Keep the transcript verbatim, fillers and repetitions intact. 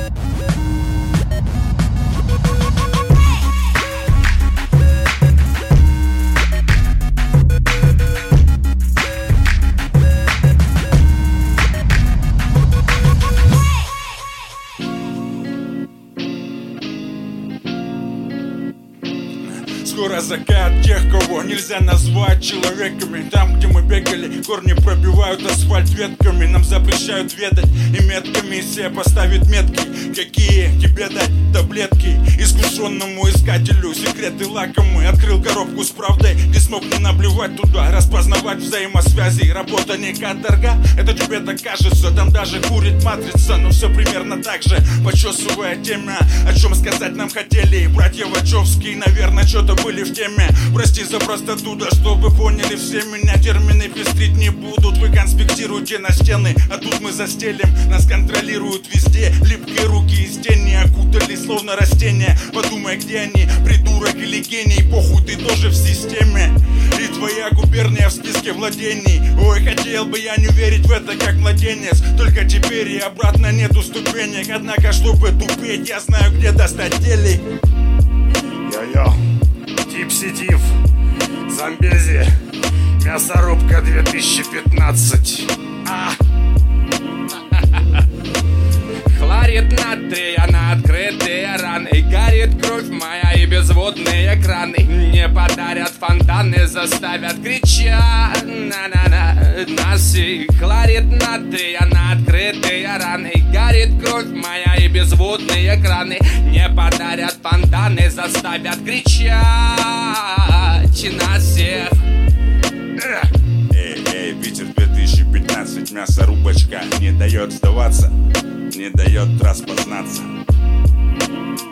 Скоро закат тех, кого нельзя назвать человеками. Там, где мы бегали, корни пробивают асфальт ветками. Нам запрещают ведать и метками все поставить метки. Какие тебе дать таблетки? Искушенному искателю секреты лакомые. Открыл коробку с правдой, не смог не наблевать туда. Распознавать взаимосвязи, работа не каторга. Это тебе так кажется, там даже курит матрица. Но все примерно так же, почесывая темя. О чем сказать нам хотели братья Вачовские, наверное, что-то были в теме. Прости за простоту, да чтобы поняли все меня. Термины пестрить не будут, вы конспектируйте на стены. А тут мы застелим, нас контролируют везде. Липкие руки из тени окутали словно растения. Подумай, где они, придурок или гений. Похуй, ты тоже в системе. И твоя губерния в списке владений. Ой, хотел бы я не верить в это как младенец. Только теперь и обратно нету ступенек. Однако, чтобы тупеть, я знаю, где достать телек. Йо-йо, Типси Див, Замбези, мясорубка две тысячи пятнадцать. А. Хлорид натрия на открытые раны. Горит кровь моя и безводные краны. Не подарят фонтаны, заставят кричать. На-на-на, нас и хлорид натрия на открытые раны. Горит кровь моя и безводные краны. Не подарят фонтаны, заставят кричать на всех. Эй, эй, Питер две тысячи пятнадцать, мясорубочка не дает сдаваться, не дает распознаться.